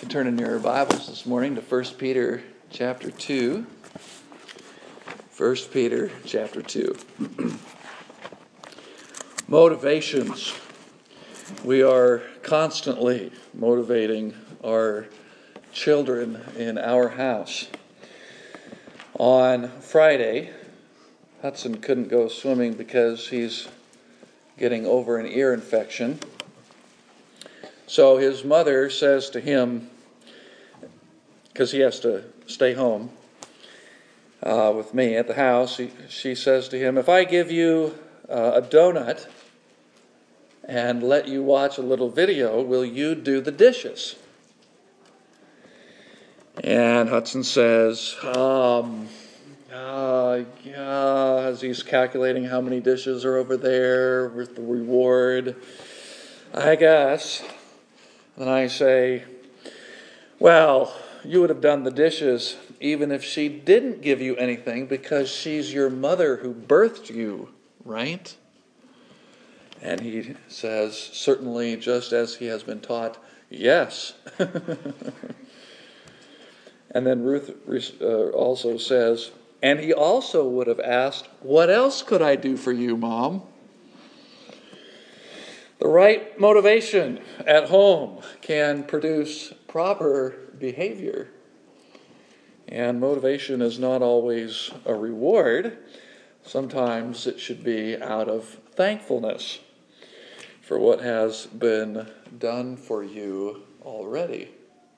Turn in your Bibles this morning to 1 Peter chapter 2. 1 Peter chapter 2. Motivations. We are constantly motivating our children in our house. On Friday, Hudson couldn't go swimming because he's getting over an ear infection. So his mother says to him, because he has to stay home with me at the house, she says to him, if I give you a donut and let you watch a little video, will you do the dishes? And Hudson says, as he's calculating how many dishes are over there with the reward, I guess. And I say, well, you would have done the dishes even if she didn't give you anything because she's your mother who birthed you, right? And he says, certainly, just as he has been taught, yes. And then Ruth also says, and he also would have asked, what else could I do for you, Mom? The right motivation at home can produce proper behavior. And motivation is not always a reward. Sometimes it should be out of thankfulness for what has been done for you already.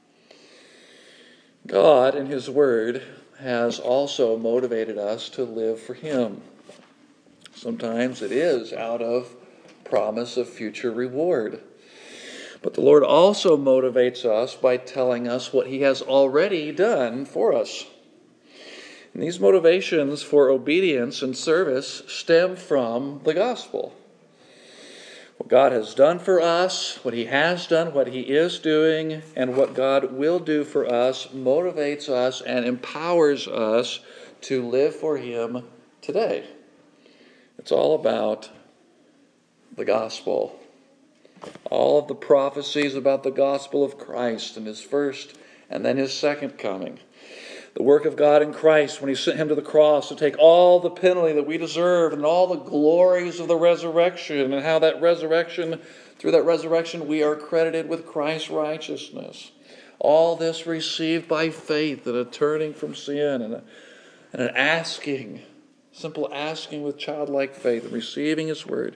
God, in His Word, has also motivated us to live for Him. Sometimes it is out of promise of future reward. But the Lord also motivates us by telling us what He has already done for us. And these motivations for obedience and service stem from the gospel. What God has done for us, what He has done, what He is doing, and what God will do for us motivates us and empowers us to live for Him today. It's all about the gospel. All of the prophecies about the gospel of Christ and His first and then His second coming. The work of God in Christ when He sent Him to the cross to take all the penalty that we deserve and all the glories of the resurrection and how that resurrection, through that resurrection, we are credited with Christ's righteousness. All this received by faith and a turning from sin and an asking, simple asking with childlike faith and receiving His word.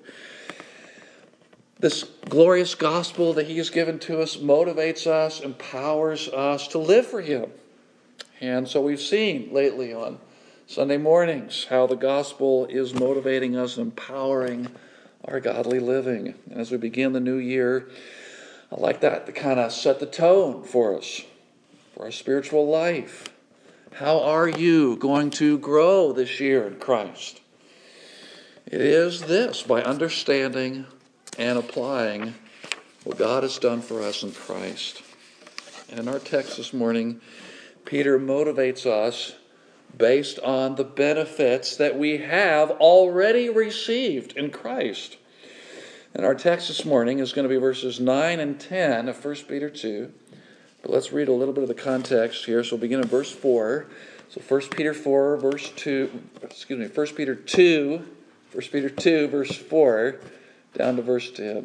This glorious gospel that He has given to us motivates us, empowers us to live for Him. And so we've seen lately on Sunday mornings how the gospel is motivating us, empowering our godly living. And as we begin the new year, I like that to kind of set the tone for us, for our spiritual life. How are you going to grow this year in Christ? It is this, by understanding and applying what God has done for us in Christ. And in our text this morning, Peter motivates us based on the benefits that we have already received in Christ. And our text this morning is going to be verses 9 and 10 of 1 Peter 2. But let's read a little bit of the context here. So we'll begin in verse 4. So 1 Peter 4, verse 2, 1 Peter 2, verse 4, down to verse 10.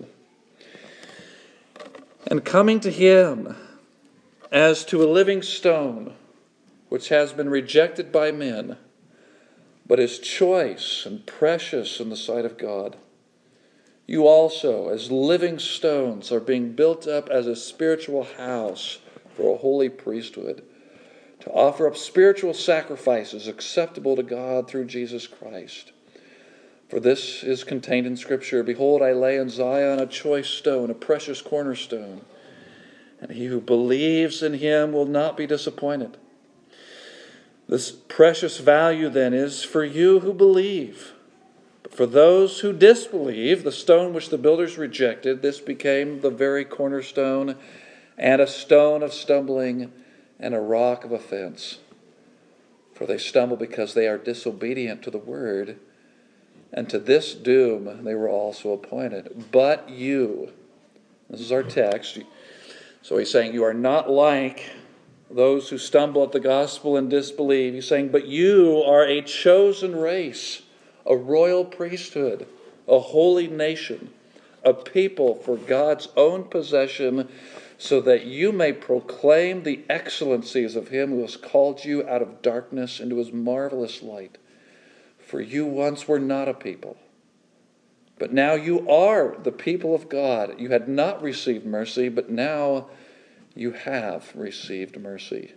And coming to Him as to a living stone, which has been rejected by men, but is choice and precious in the sight of God. You also, as living stones, are being built up as a spiritual house for a holy priesthood, to offer up spiritual sacrifices acceptable to God through Jesus Christ. For this is contained in Scripture, behold, I lay in Zion a choice stone, a precious cornerstone, and he who believes in Him will not be disappointed. This precious value then is for you who believe. But for those who disbelieve, the stone which the builders rejected, this became the very cornerstone, and a stone of stumbling and a rock of offense. For they stumble because they are disobedient to the word, and to this doom they were also appointed. But you, this is our text, So he's saying, you are not like those who stumble at the gospel and disbelieve. He's saying, but you are a chosen race, a royal priesthood, a holy nation, a people for God's own possession, so that you may proclaim the excellencies of him who has called you out of darkness into his marvelous light. For you once were not a people, but now you are the people of God. You had not received mercy, but now you have received mercy.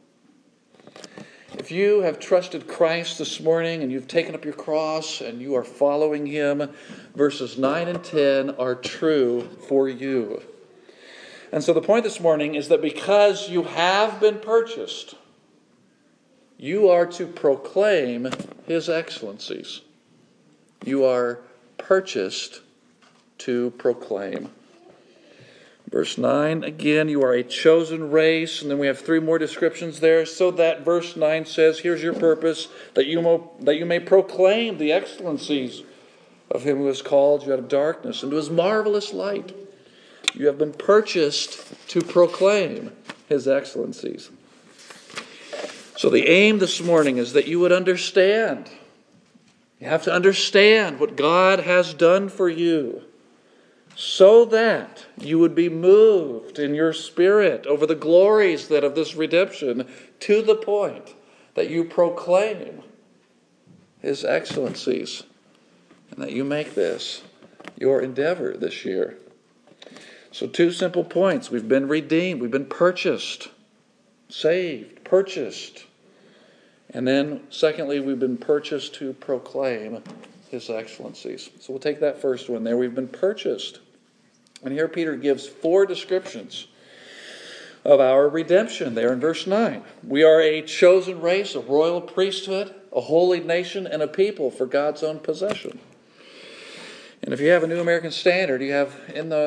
If you have trusted Christ this morning and you've taken up your cross and you are following him, verses 9 and 10 are true for you. And so the point this morning is that because you have been purchased, you are to proclaim his excellencies. You are purchased to proclaim. Verse 9, again, you are a chosen race. And then we have three more descriptions there. So that verse 9 says, here's your purpose, that you may proclaim the excellencies of him who has called you out of darkness into his marvelous light. You have been purchased to proclaim his excellencies. So the aim this morning is that you would understand. You have to understand what God has done for you, so that you would be moved in your spirit over the glories that of this redemption, to the point that you proclaim his excellencies, and that you make this your endeavor this year. So two simple points. We've been redeemed. We've been purchased, saved, purchased. And then, secondly, we've been purchased to proclaim his excellencies. So we'll take that first one there. We've been purchased. And here Peter gives four descriptions of our redemption there in verse 9. We are a chosen race, a royal priesthood, a holy nation, and a people for God's own possession. And if you have a New American Standard, you have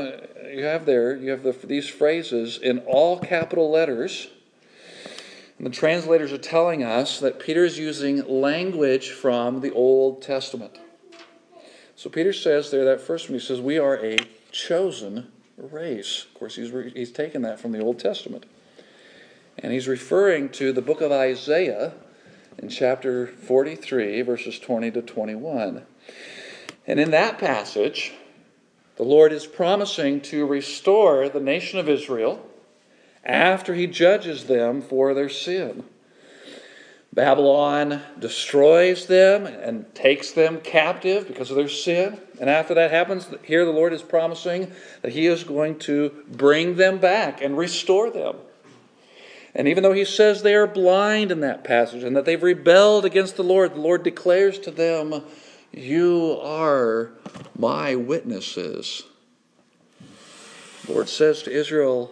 these phrases in all capital letters. And the translators are telling us that Peter is using language from the Old Testament. So Peter says there, that first one, he says, we are a chosen race. Of course, he's taken that from the Old Testament. And he's referring to the book of Isaiah in chapter 43, verses 20 to 21. And in that passage, the Lord is promising to restore the nation of Israel after he judges them for their sin. Babylon destroys them and takes them captive because of their sin. And after that happens, here the Lord is promising that he is going to bring them back and restore them. And even though he says they are blind in that passage and that they've rebelled against the Lord declares to them, you are my witnesses. The Lord says to Israel,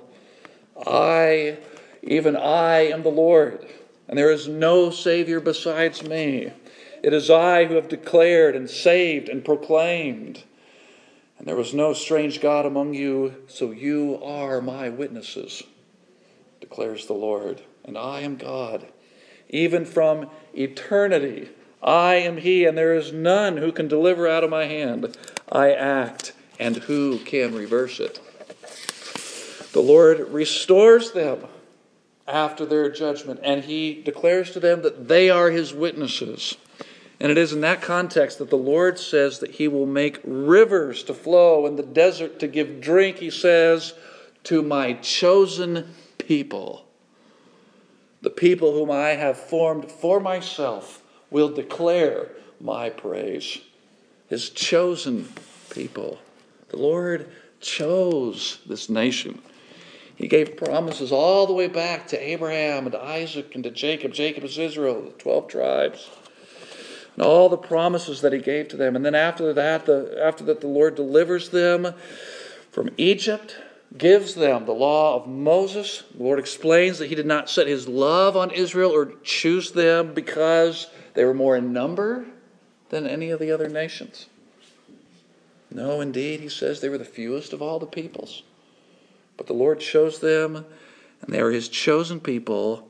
even I am the Lord, and there is no Savior besides me. It is I who have declared and saved and proclaimed. And there was no strange God among you, so you are my witnesses, declares the Lord. And I am God. Even from eternity, I am he, and there is none who can deliver out of my hand. I act, and who can reverse it? The Lord restores them after their judgment, and he declares to them that they are his witnesses. And it is in that context that the Lord says that he will make rivers to flow in the desert to give drink, he says, to my chosen people. The people whom I have formed for myself will declare my praise. His chosen people. The Lord chose this nation. He gave promises all the way back to Abraham and to Isaac and to Jacob. Jacob is Israel, the 12 tribes. And all the promises that he gave to them. And then after that, the Lord delivers them from Egypt, gives them the law of Moses. The Lord explains that he did not set his love on Israel or choose them because they were more in number than any of the other nations. No, indeed, he says they were the fewest of all the peoples. But the Lord chose them, and they are his chosen people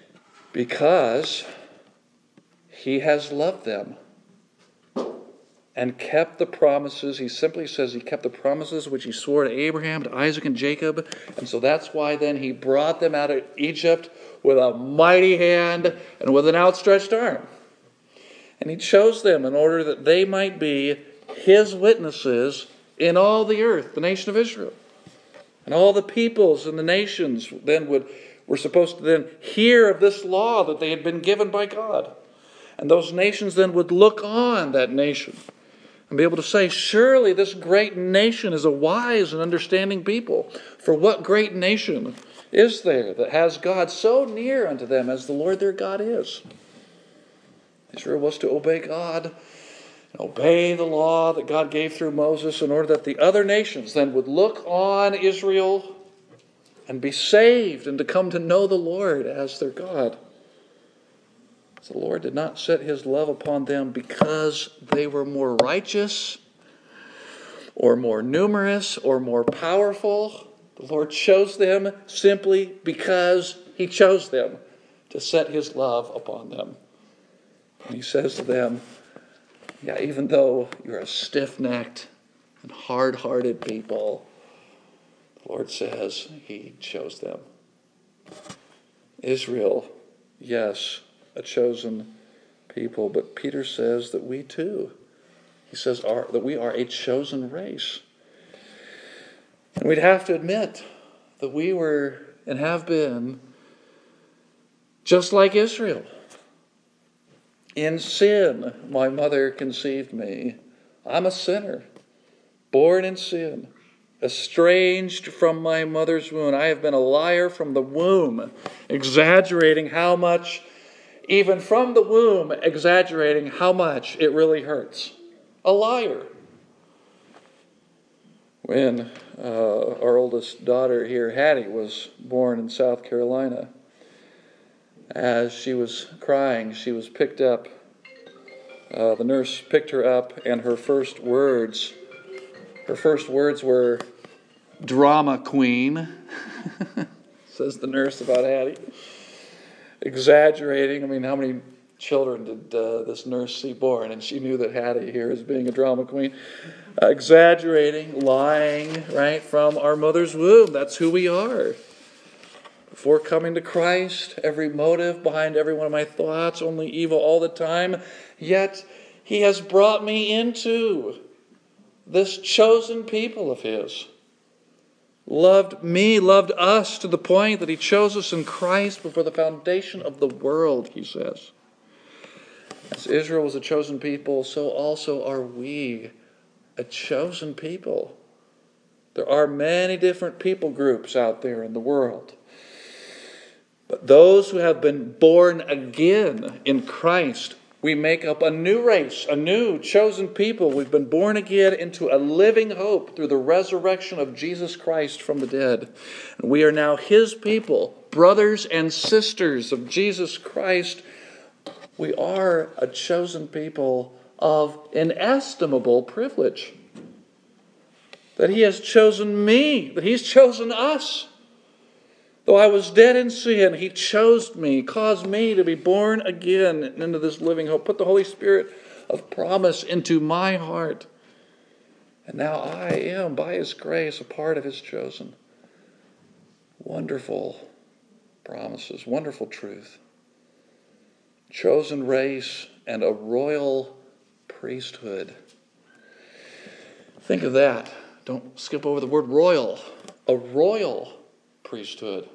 because he has loved them. and kept the promises. He simply says he kept the promises which he swore to Abraham, to Isaac, and Jacob. And so that's why then he brought them out of Egypt with a mighty hand and with an outstretched arm. And he chose them in order that they might be his witnesses in all the earth, the nation of Israel. And all the peoples and the nations then were supposed to then hear of this law that they had been given by God. And those nations then would look on that nation and be able to say, surely this great nation is a wise and understanding people. For what great nation is there that has God so near unto them as the Lord their God is? Israel was to obey God and obey the law that God gave through Moses in order that the other nations then would look on Israel and be saved and to come to know the Lord as their God. The Lord did not set his love upon them because they were more righteous or more numerous or more powerful. The Lord chose them simply because he chose them to set his love upon them. And he says to them, yeah, even though you're a stiff-necked and hard-hearted people, the Lord says he chose them. Israel, yes, a chosen people. But Peter says that we too, he says that we are a chosen race. And we'd have to admit that we were and have been just like Israel. In sin, my mother conceived me. I'm a sinner, born in sin, estranged from my mother's womb. I have been a liar from the womb, exaggerating how much, even from the womb, exaggerating how much it really hurts. A liar. When our oldest daughter here, Hattie, was born in South Carolina, as she was crying, she was picked up. The nurse picked her up, and her first words were, "Drama queen," says the nurse about Hattie. Exaggerating. I mean, how many children did this nurse see born? And she knew that Hattie here as being a drama queen. Exaggerating, lying, right, from our mother's womb. That's who we are. Before coming to Christ, every motive behind every one of my thoughts, only evil all the time. Yet he has brought me into this chosen people of his. Loved me, loved us to the point that he chose us in Christ before the foundation of the world, he says. As Israel was a chosen people, so also are we a chosen people. There are many different people groups out there in the world. But those who have been born again in Christ, we make up a new race, a new chosen people. We've been born again into a living hope through the resurrection of Jesus Christ from the dead. And we are now his people, brothers and sisters of Jesus Christ. We are a chosen people of inestimable privilege. That he has chosen me, that he's chosen us. Though I was dead in sin, he chose me, caused me to be born again into this living hope, put the Holy Spirit of promise into my heart. And now I am, by his grace, a part of his chosen. Wonderful promises, wonderful truth. Chosen race and a royal priesthood. Think of that. Don't skip over the word royal. A royal priesthood.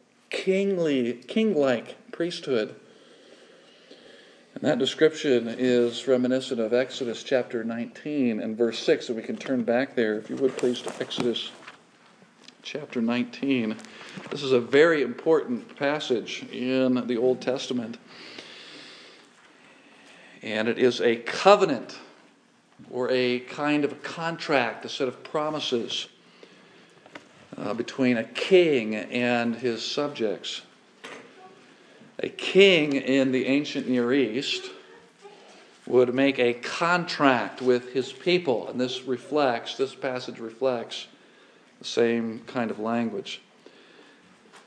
King-like priesthood. And that description is reminiscent of Exodus chapter 19 and verse 6. So we can turn back there, if you would please, to Exodus chapter 19. This is a very important passage in the Old Testament. And it is a covenant, or a kind of a contract, a set of promises between a king and his subjects. A king in the ancient Near East would make a contract with his people, and this passage reflects the same kind of language.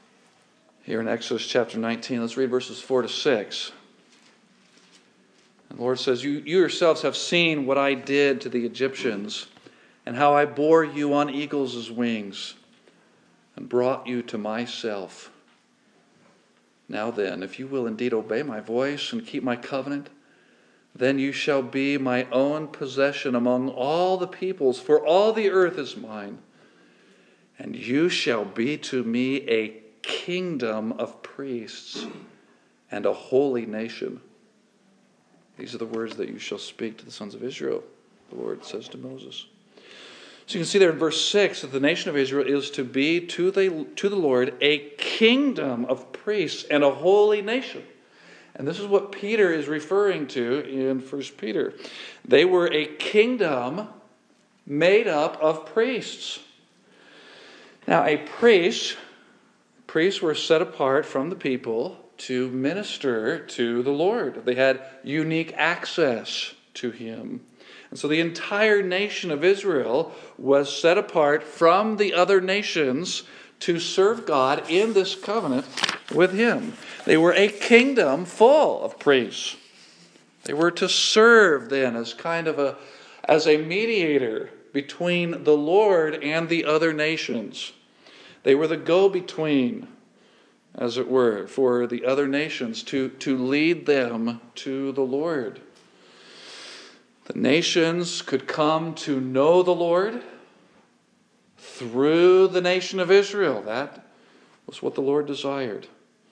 Here in Exodus chapter 19, let's read verses 4 to 6. And the Lord says, you yourselves have seen what I did to the Egyptians, and how I bore you on eagles' wings, and brought you to myself. Now then, if you will indeed obey my voice and keep my covenant, then you shall be my own possession among all the peoples, for all the earth is mine. And you shall be to me a kingdom of priests and a holy nation. These are the words that you shall speak to the sons of Israel, the Lord says to Moses. So you can see there in verse 6 that the nation of Israel is to be to the Lord a kingdom of priests and a holy nation. And this is what Peter is referring to in 1 Peter. They were a kingdom made up of priests. Now, priests were set apart from the people to minister to the Lord. They had unique access to him. And so the entire nation of Israel was set apart from the other nations to serve God in this covenant with him. They were a kingdom full of priests. They were to serve then as a mediator between the Lord and the other nations. They were the go-between, as it were, for the other nations to lead them to the Lord. The nations could come to know the Lord through the nation of Israel. That was what the Lord desired.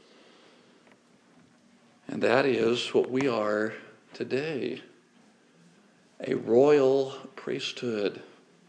And that is what we are today, a royal priesthood.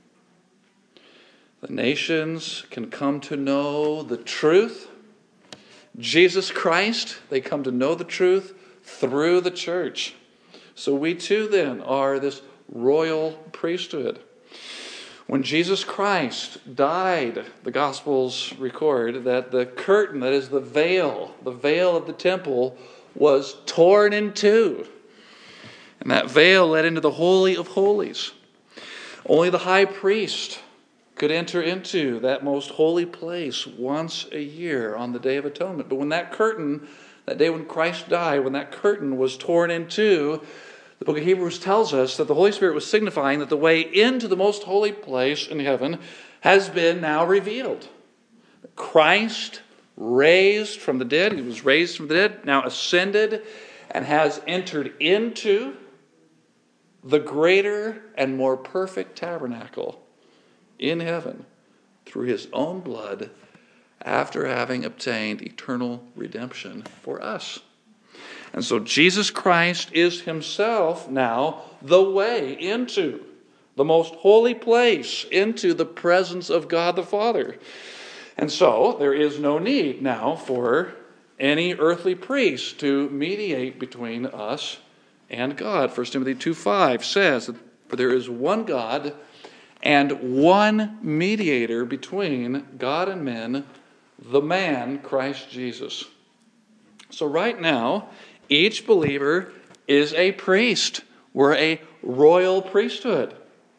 The nations can come to know the truth. Jesus Christ, they come to know the truth through the church. So we too then are this royal priesthood. When Jesus Christ died, the Gospels record that the curtain, that is the veil of the temple, was torn in two. And that veil led into the Holy of Holies. Only the high priest could enter into that most holy place once a year on the Day of Atonement. But when that curtain, that day when Christ died, when that curtain was torn in two, the book of Hebrews tells us that the Holy Spirit was signifying that the way into the most holy place in heaven has been now revealed. Christ raised from the dead, he was raised from the dead, now ascended, and has entered into the greater and more perfect tabernacle in heaven through his own blood after having obtained eternal redemption for us. And so Jesus Christ is himself now the way into the most holy place, into the presence of God the Father. And so there is no need now for any earthly priest to mediate between us and God. 1 Timothy 2:5 says that for there is one God and one mediator between God and men, the man Christ Jesus. So right now, each believer is a priest. We're a royal priesthood.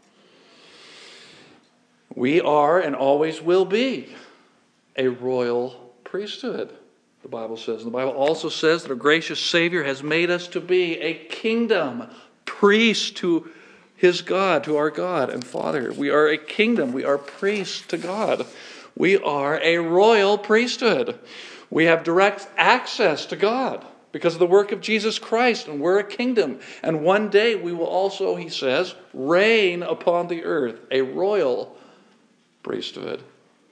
We are and always will be a royal priesthood, the Bible says. And the Bible also says that our gracious Savior has made us to be a kingdom, priest to his God, to our God and Father. We are a kingdom. We are priests to God. We are a royal priesthood. We have direct access to God because of the work of Jesus Christ, and we're a kingdom. And one day we will also, he says, reign upon the earth, a royal priesthood.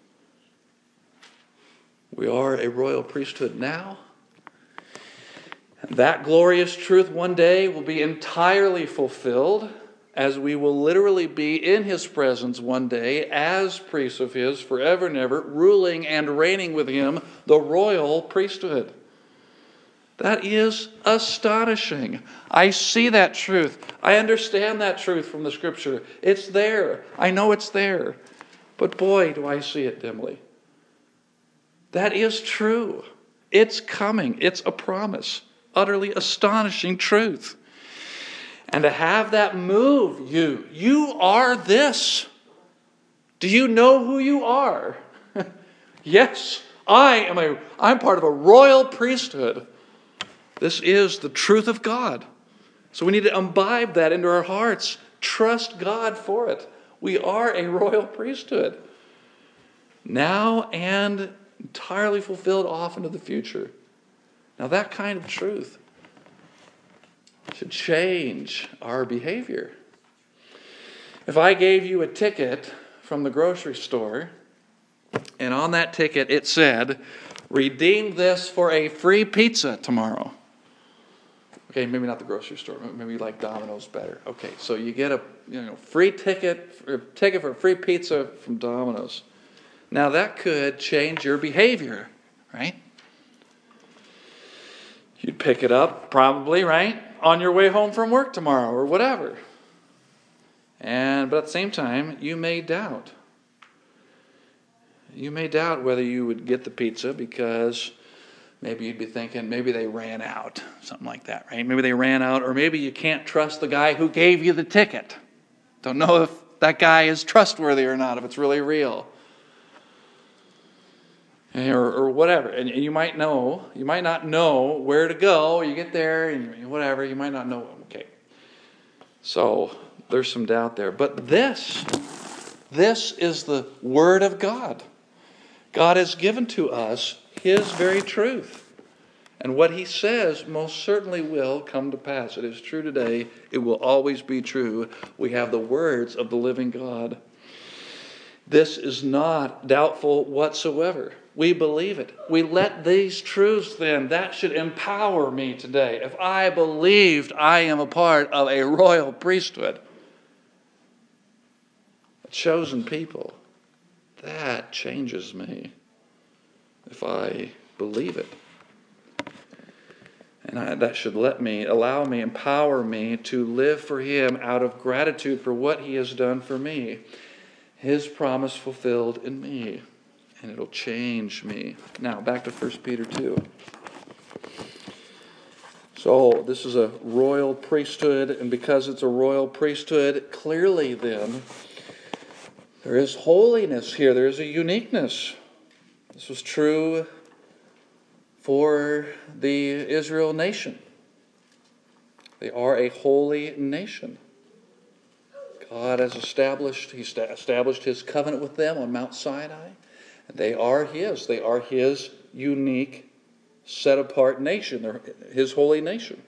We are a royal priesthood now. And that glorious truth one day will be entirely fulfilled as we will literally be in his presence one day as priests of his forever and ever, ruling and reigning with him, the royal priesthood. That is astonishing. I see that truth. I understand that truth from the Scripture. It's there. I know it's there. But boy, do I see it dimly. That is true. It's coming. It's a promise. Utterly astonishing truth. And to have that move you. You are this. Do you know who you are? Yes, I'm part of a royal priesthood. This is the truth of God. So we need to imbibe that into our hearts. Trust God for it. We are a royal priesthood. Now and entirely fulfilled off into the future. Now that kind of truth should change our behavior. If I gave you a ticket from the grocery store, and on that ticket it said, redeem this for a free pizza tomorrow. Okay, maybe not the grocery store. Maybe you like Domino's better. Okay, so you get a free ticket for a free pizza from Domino's. Now that could change your behavior, right? You'd pick it up probably, right, on your way home from work tomorrow or whatever. But at the same time, you may doubt. You may doubt whether you would get the pizza because maybe you'd be thinking, maybe they ran out, something like that, right? Maybe they ran out, or maybe you can't trust the guy who gave you the ticket. Don't know if that guy is trustworthy or not, if it's really real. Or whatever. And you might not know where to go. You get there and whatever, you might not know. Okay. So there's some doubt there. But this is the Word of God. God has given to us His very truth. And what He says most certainly will come to pass. It is true today. It will always be true. We have the words of the living God. This is not doubtful whatsoever. We believe it. We let these truths then, that should empower me today. If I believed I am a part of a royal priesthood, a chosen people, that changes me if I believe it. And that should allow me, empower me to live for Him out of gratitude for what He has done for me. His promise fulfilled in me. And it'll change me. Now, back to 1 Peter 2. So, this is a royal priesthood, and because it's a royal priesthood, clearly then, there is holiness here. There is a uniqueness. This was true for the Israel nation. They are a holy nation. God has established His covenant with them on Mount Sinai. And they are His. They are His unique, set-apart nation. They're His holy nation.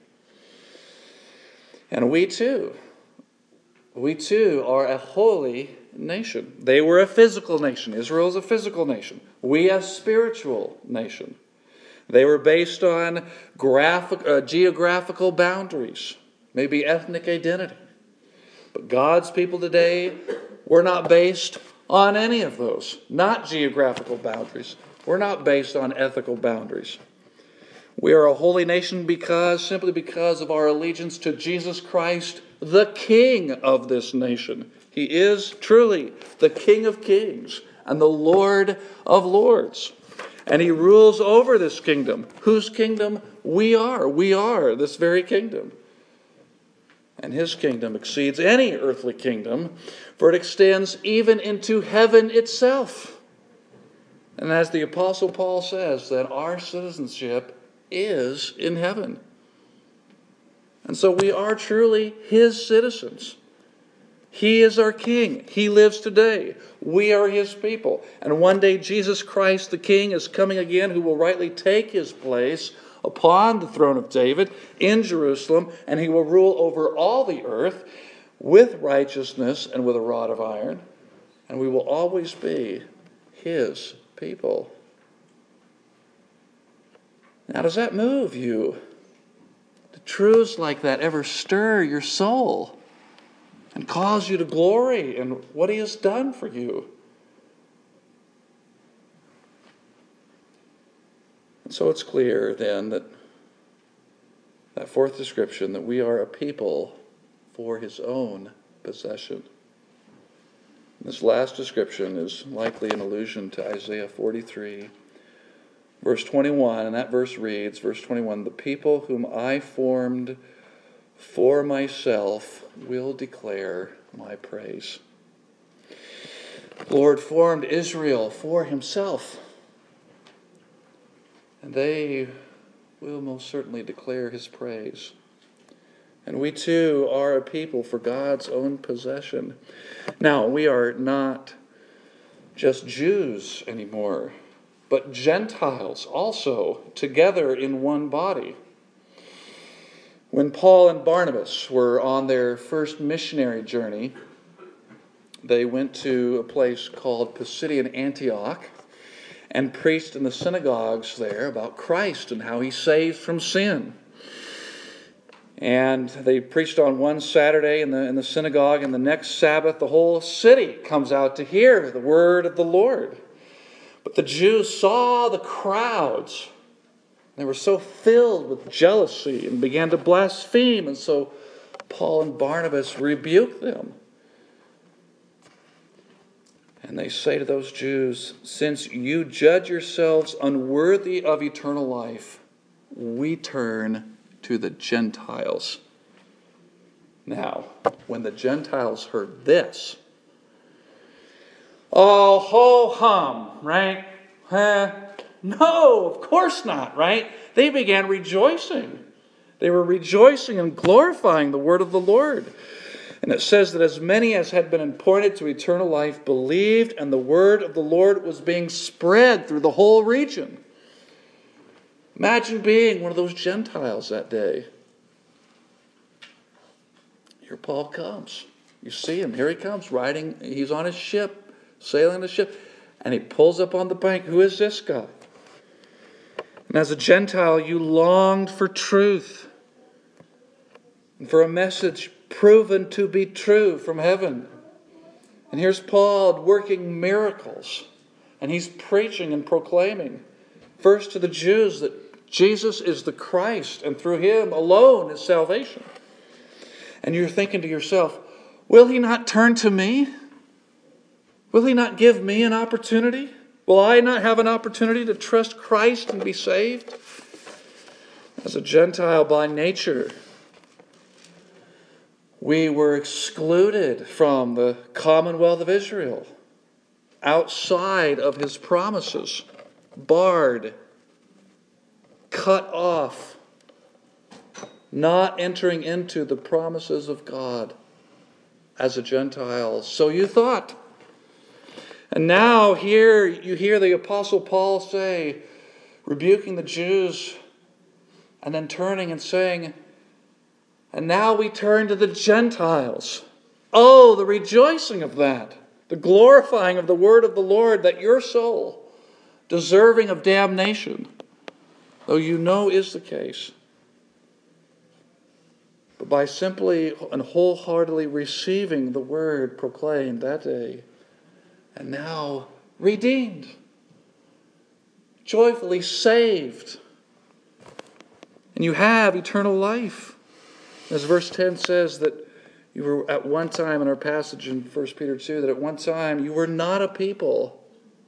And we too are a holy nation. They were a physical nation. Israel is a physical nation. We a spiritual nation. They were based on geographical boundaries, maybe ethnic identity. But God's people today, we're not based on any of those. Not geographical boundaries. We're not based on ethical boundaries. We are a holy nation simply because of our allegiance to Jesus Christ, the King of this nation. He is truly the King of kings and the Lord of lords. And He rules over this kingdom. Whose kingdom? We are. We are this very kingdom. And His kingdom exceeds any earthly kingdom, for it extends even into heaven itself. And as the Apostle Paul says, that our citizenship is in heaven. And so we are truly His citizens. He is our King. He lives today. We are His people. And one day Jesus Christ the King is coming again, who will rightly take His place upon the throne of David in Jerusalem, and He will rule over all the earth with righteousness and with a rod of iron, and we will always be His people. Now, does that move you? Do truths like that ever stir your soul and cause you to glory in what He has done for you? And so it's clear then that fourth description, that we are a people for His own possession. This last description is likely an allusion to Isaiah 43, verse 21, and that verse reads, verse 21, "The people whom I formed for myself will declare my praise." The Lord formed Israel for Himself, and they will most certainly declare His praise. And we too are a people for God's own possession. Now, we are not just Jews anymore, but Gentiles also, together in one body. When Paul and Barnabas were on their first missionary journey, they went to a place called Pisidian Antioch and preached in the synagogues there about Christ and how he saves from sin. And they preached on one Saturday in the synagogue, and the next Sabbath the whole city comes out to hear the word of the Lord. But the Jews saw the crowds. They were so filled with jealousy and began to blaspheme, and so Paul and Barnabas rebuked them. And they say to those Jews, "Since you judge yourselves unworthy of eternal life, we turn to the Gentiles." Now, when the Gentiles heard this, oh, ho-hum, right? No, of course not, right? They began rejoicing. They were rejoicing and glorifying the word of the Lord. And it says that as many as had been appointed to eternal life believed, and the word of the Lord was being spread through the whole region. Imagine being one of those Gentiles that day. Here Paul comes. You see him. Here he comes riding. He's on his ship, sailing the ship. And he pulls up on the bank. Who is this guy? And as a Gentile, you longed for truth and for a message proven to be true from heaven. And here's Paul working miracles. And he's preaching and proclaiming, first to the Jews, that Jesus is the Christ, and through him alone is salvation. And you're thinking to yourself, will he not turn to me? Will he not give me an opportunity? Will I not have an opportunity to trust Christ and be saved? As a Gentile by nature, we were excluded from the commonwealth of Israel, outside of his promises, barred, cut off, not entering into the promises of God as a Gentile. So you thought. And now here you hear the Apostle Paul say, rebuking the Jews, and then turning and saying, and now we turn to the Gentiles. Oh, the rejoicing of that. The glorifying of the word of the Lord, that your soul, deserving of damnation, though you know is the case, but by simply and wholeheartedly receiving the word proclaimed that day, and now redeemed, joyfully saved, and you have eternal life. As verse 10 says, that you were at one time in our passage in 1 Peter 2, that at one time you were not a people.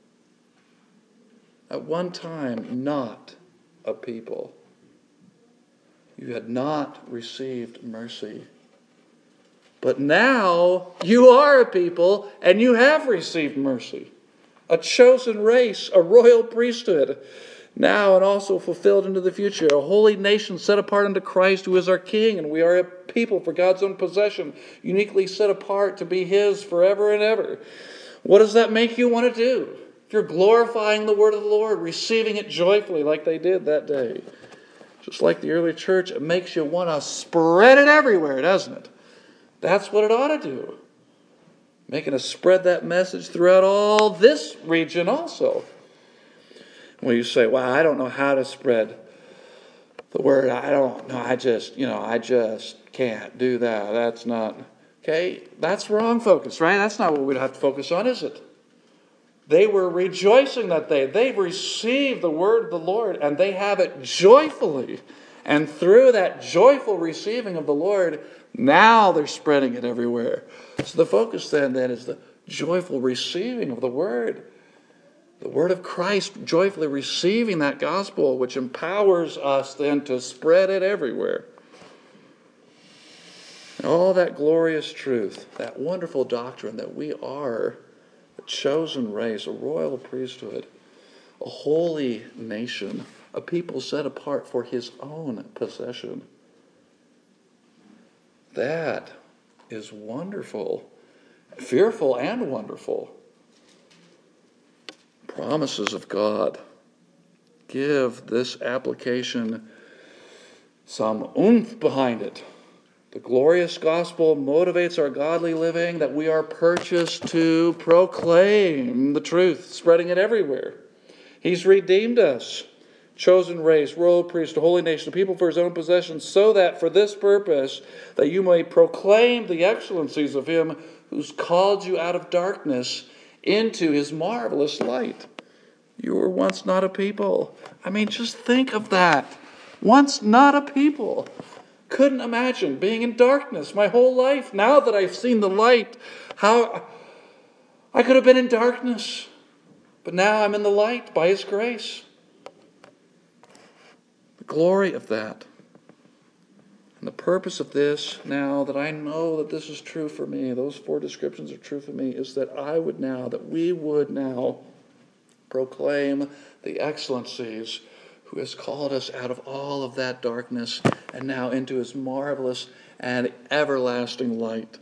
At one time, not a people. You had not received mercy. But now you are a people and you have received mercy. A chosen race, a royal priesthood, now and also fulfilled into the future. A holy nation set apart unto Christ, who is our King, and we are a people for God's own possession, uniquely set apart to be his forever and ever. What does that make you want to do? If you're glorifying the word of the Lord, receiving it joyfully like they did that day, just like the early church, it makes you want to spread it everywhere, doesn't it? That's what it ought to do. Making us spread that message throughout all this region also. Well, you say, well, I don't know how to spread the word. I don't know. I just can't do that. That's not, okay? That's wrong focus, right? That's not what we'd have to focus on, is it? They were rejoicing that they've received the word of the Lord, and they have it joyfully. And through that joyful receiving of the Lord, now they're spreading it everywhere. So the focus then is the joyful receiving of the word. The word of Christ, joyfully receiving that gospel, which empowers us then to spread it everywhere. And all that glorious truth, that wonderful doctrine that we are a chosen race, a royal priesthood, a holy nation, a people set apart for his own possession. That is wonderful. Fearful and wonderful. Promises of God. Give this application some oomph behind it. The glorious gospel motivates our godly living, that we are purchased to proclaim the truth, spreading it everywhere. He's redeemed us, chosen race, royal priest, a holy nation, a people for his own possession, so that for this purpose, that you may proclaim the excellencies of him who's called you out of darkness into his marvelous light. You were once not a people. I mean, just think of that. Once not a people. Couldn't imagine being in darkness my whole life. Now that I've seen the light, how I could have been in darkness. But now I'm in the light by his grace. The glory of that. And the purpose of this, now that I know that this is true for me, those 4 descriptions are true for me, is that we would now proclaim the excellencies who has called us out of all of that darkness and now into his marvelous and everlasting light.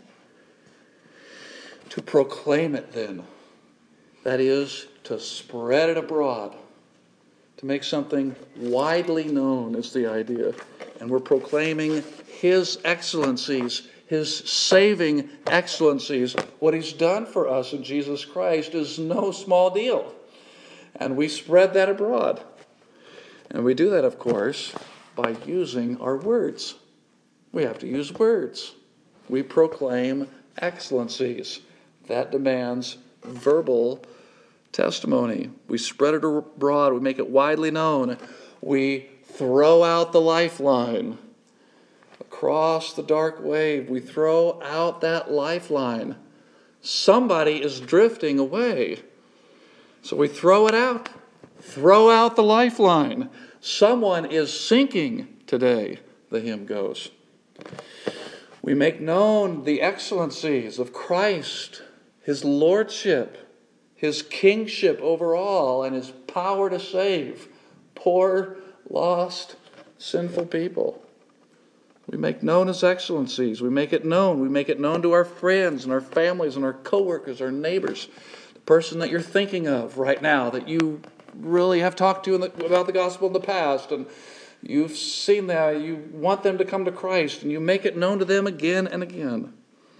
To proclaim it then, that is, to spread it abroad, to make something widely known is the idea. And we're proclaiming his excellencies, his saving excellencies. What he's done for us in Jesus Christ is no small deal. And we spread that abroad. And we do that, of course, by using our words. We have to use words. We proclaim excellencies. That demands verbal testimony. We spread it abroad. We make it widely known. We throw out the lifeline. Across the dark wave, we throw out that lifeline. Somebody is drifting away. So we throw it out. Throw out the lifeline. Someone is sinking today, the hymn goes. We make known the excellencies of Christ, his lordship, his kingship over all, and his power to save poor, lost, sinful people. We make known his excellencies. We make it known. We make it known to our friends and our families and our coworkers, our neighbors. The person that you're thinking of right now that you really have talked to about the gospel in the past, and you've seen that, you want them to come to Christ, and you make it known to them again and again.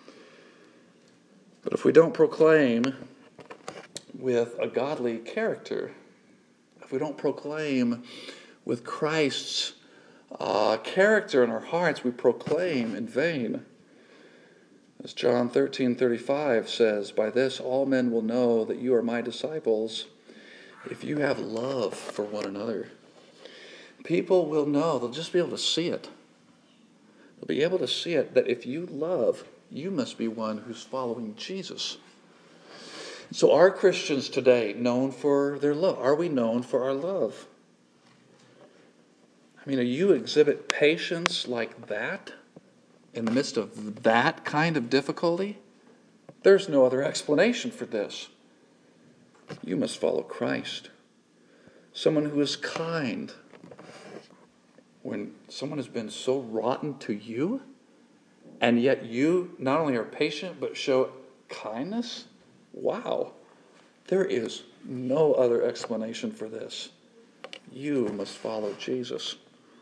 But if we don't proclaim with a godly character, if we don't proclaim with Christ's character in our hearts, we proclaim in vain. As John 13:35 says, "By this all men will know that you are my disciples, if you have love for one another." People will know, they'll just be able to see it. They'll be able to see it, that if you love, you must be one who's following Jesus. So are Christians today known for their love? Are we known for our love? I mean, do you exhibit patience like that in the midst of that kind of difficulty? There's no other explanation for this. You must follow Christ. Someone who is kind. When someone has been so rotten to you, and yet you not only are patient, but show kindness? Wow. There is no other explanation for this. You must follow Jesus.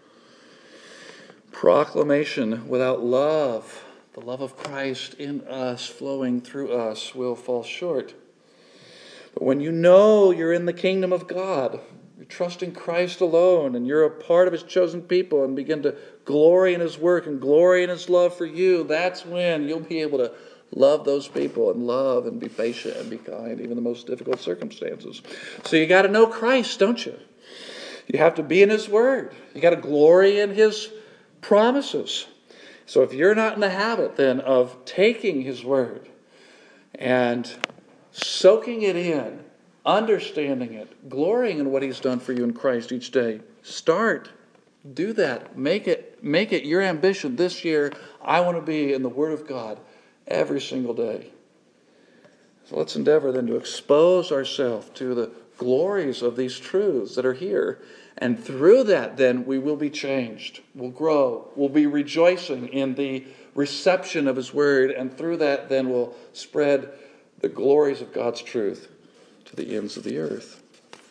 Proclamation without love, the love of Christ in us, flowing through us, will fall short. But when you know you're in the kingdom of God, you're trusting Christ alone, and you're a part of his chosen people, and begin to glory in his work and glory in his love for you, that's when you'll be able to love those people and love and be patient and be kind, even in the most difficult circumstances. So you got to know Christ, don't you? You have to be in his word. You got to glory in his promises. So if you're not in the habit then of taking his word and soaking it in, understanding it, glorying in what he's done for you in Christ each day, do that. Make it your ambition this year. I want to be in the word of God every single day. So let's endeavor then to expose ourselves to the glories of these truths that are here. And through that, then, we will be changed. We'll grow. We'll be rejoicing in the reception of His Word, and through that then will spread the glories of God's truth to the ends of the earth.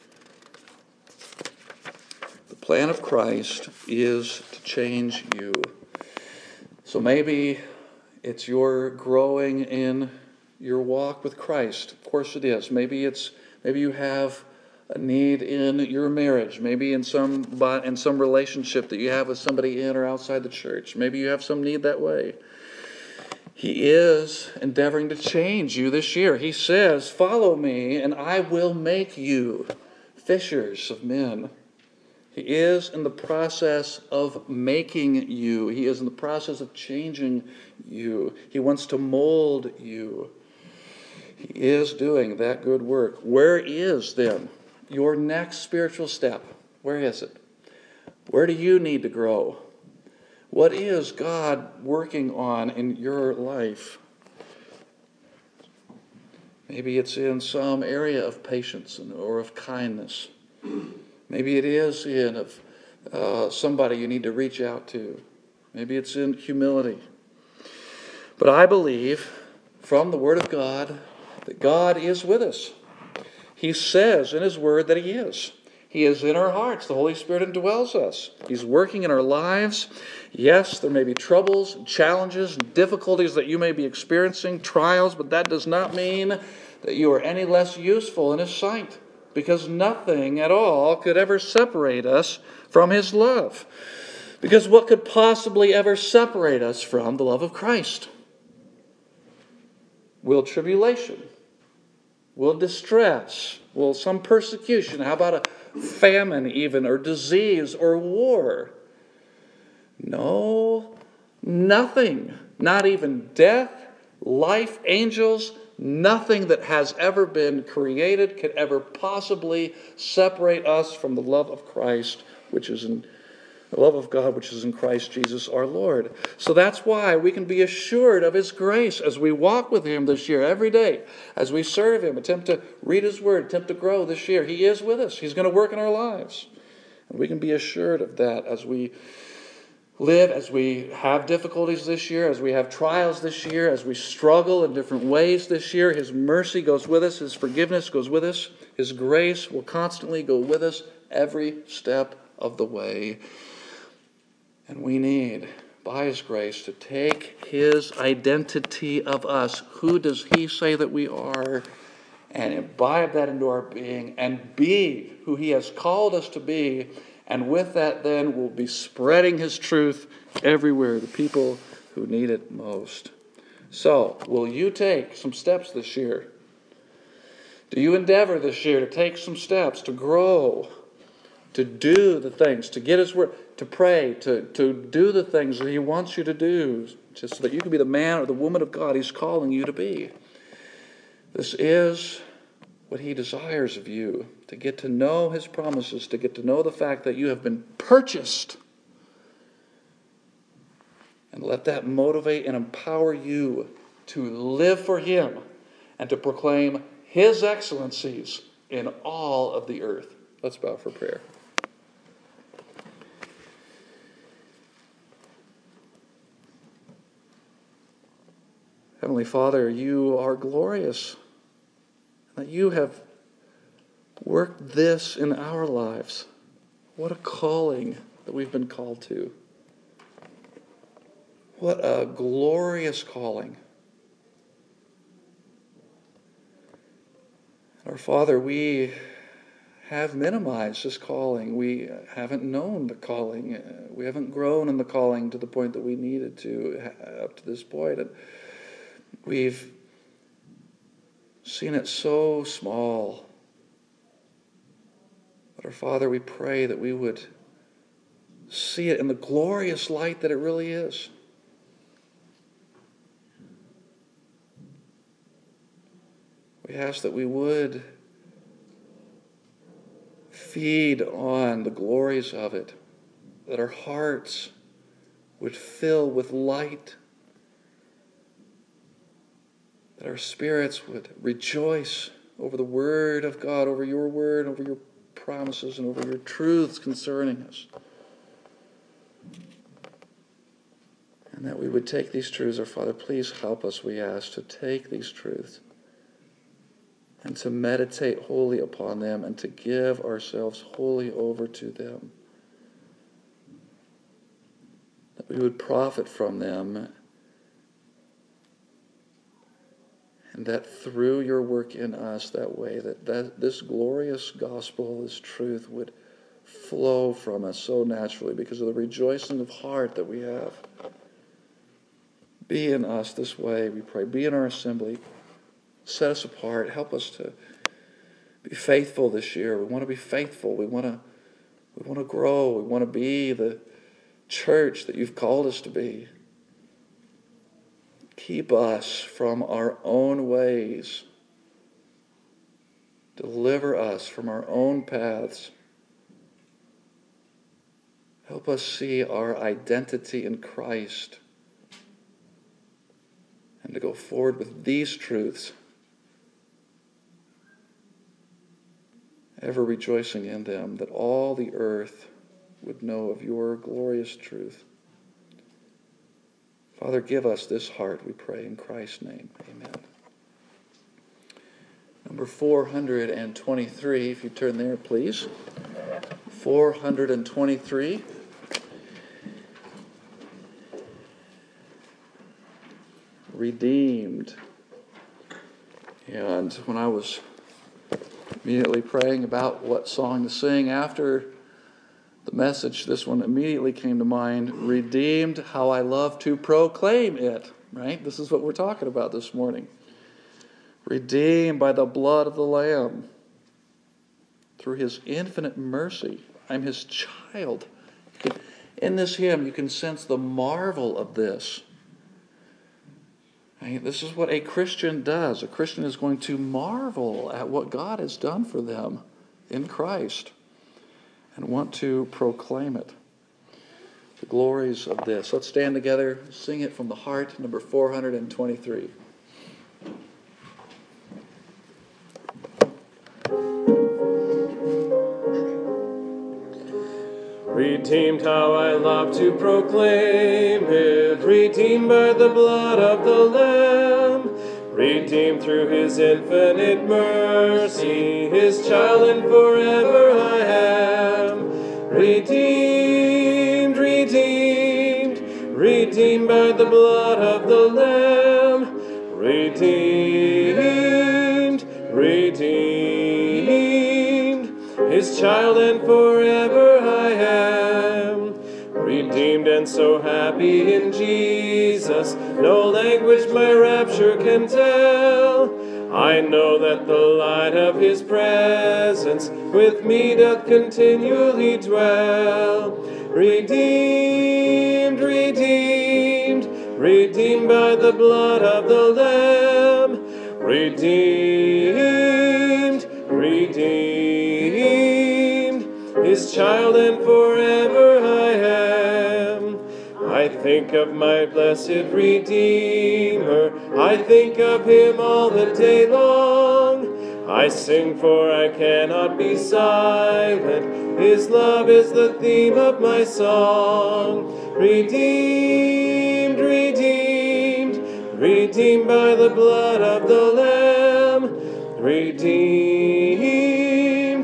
The plan of Christ is to change you. So maybe it's your growing in your walk with Christ. Of course it is. Maybe you have a need in your marriage. Maybe in some relationship that you have with somebody in or outside the church. Maybe you have some need that way. He is endeavoring to change you this year. He says, "Follow me, and I will make you fishers of men." He is in the process of making you. He is in the process of changing you. He wants to mold you. He is doing that good work. Where is, then, your next spiritual step? Where is it? Where do you need to grow? What is God working on in your life? Maybe it's in some area of patience or of kindness. Maybe it is in somebody you need to reach out to. Maybe it's in humility. But I believe from the Word of God that God is with us. He says in His Word that He is. He is in our hearts. The Holy Spirit indwells us. He's working in our lives. Yes, there may be troubles, challenges, difficulties that you may be experiencing, trials, but that does not mean that you are any less useful in His sight. Because nothing at all could ever separate us from His love. Because what could possibly ever separate us from the love of Christ? Will tribulation? Will distress? Will some persecution? How about a famine even, or disease, or war? No, nothing. Not even death, life, angels, nothing that has ever been created could ever possibly separate us from the love of Christ, which is in the love of God, which is in Christ Jesus our Lord. So that's why we can be assured of His grace as we walk with Him this year, every day, as we serve Him, attempt to read His Word, attempt to grow this year. He is with us. He's going to work in our lives. And we can be assured of that as we live, as we have difficulties this year, as we have trials this year, as we struggle in different ways this year. His mercy goes with us. His forgiveness goes with us. His grace will constantly go with us every step of the way. And we need, by His grace, to take His identity of us. Who does He say that we are? And imbibe that into our being and be who He has called us to be. And with that, then, we'll be spreading His truth everywhere, the people who need it most. So, will you take some steps this year? Do you endeavor this year to take some steps to grow, to do the things, to get His Word, to pray, to do the things that He wants you to do, just so that you can be the man or the woman of God He's calling you to be? This is what He desires of you, to get to know His promises, to get to know the fact that you have been purchased. And let that motivate and empower you to live for Him and to proclaim His excellencies in all of the earth. Let's bow for prayer. Heavenly Father, You are glorious, that You have worked this in our lives. What a calling that we've been called to. What a glorious calling. Our Father, we have minimized this calling. We haven't known the calling. We haven't grown in the calling to the point that we needed to up to this point. And we've seen it so small. But our Father, we pray that we would see it in the glorious light that it really is. We ask that we would feed on the glories of it, that our hearts would fill with light, that our spirits would rejoice over the Word of God, over Your Word, over Your promises, and over Your truths concerning us. And that we would take these truths. Our Father, please help us, we ask, to take these truths and to meditate wholly upon them and to give ourselves wholly over to them. That we would profit from them, and that through your work in us that way, that this glorious gospel, this truth would flow from us so naturally because of the rejoicing of heart that we have. Be in us this way, we pray. Be in our assembly. Set us apart. Help us to be faithful this year. We want to be faithful. We want to grow. We want to be the church that you've called us to be. Keep us from our own ways. Deliver us from our own paths. Help us see our identity in Christ and to go forward with these truths, ever rejoicing in them, that all the earth would know of your glorious truth. Father, give us this heart, we pray, in Christ's name. Amen. Number 423, if you turn there, please. 423. Redeemed. And when I was immediately praying about what song to sing after the message, this one immediately came to mind. Redeemed, how I love to proclaim it. Right? This is what we're talking about this morning. Redeemed by the blood of the Lamb. Through his infinite mercy. I'm his child. In this hymn, you can sense the marvel of this. This is what a Christian does. A Christian is going to marvel at what God has done for them in Christ and want to proclaim it. The glories of this. Let's stand together, sing it from the heart, number 423. Redeemed, how I love to proclaim it, redeemed by the blood of the Lamb, redeemed through his infinite mercy, his child and forever I am. Redeemed, redeemed, redeemed by the blood of the Lamb, redeemed, redeemed, his child and forever I am. Redeemed and so happy in Jesus, no language my rapture can tell. I know that the light of his presence with me doth continually dwell. Redeemed, redeemed, redeemed by the blood of the Lamb, redeemed, redeemed, his child and forever I am. I think of my blessed Redeemer, I think of him all the day long. I sing for I cannot be silent, his love is the theme of my song. Redeemed, redeemed, redeemed by the blood of the Lamb, redeemed,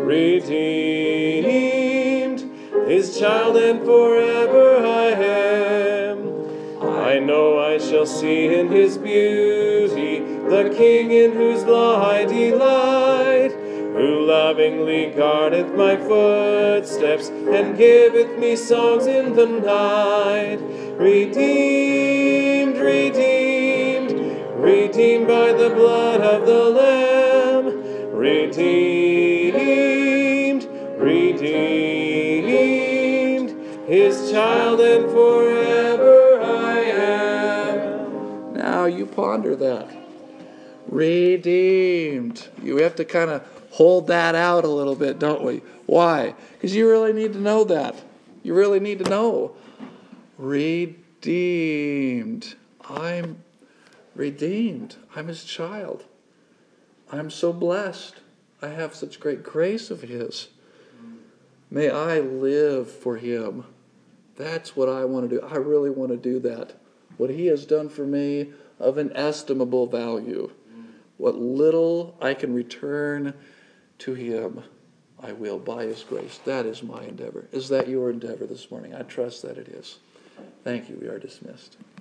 redeemed, his child and forever I am. I know I shall see in his beauty the King in whose law I delight, who lovingly guardeth my footsteps and giveth me songs in the night. Redeemed, redeemed, redeemed by the blood of the Lamb, redeemed, redeemed, his child and forever I am. Now you ponder that. Redeemed. You have to kind of hold that out a little bit, don't we? Why? Because you really need to know that. You really need to know. Redeemed. I'm redeemed. I'm his child. I'm so blessed. I have such great grace of his. May I live for him. That's what I want to do. I really want to do that. What he has done for me of inestimable value. What little I can return to him, I will by his grace. That is my endeavor. Is that your endeavor this morning? I trust that it is. Thank you. We are dismissed.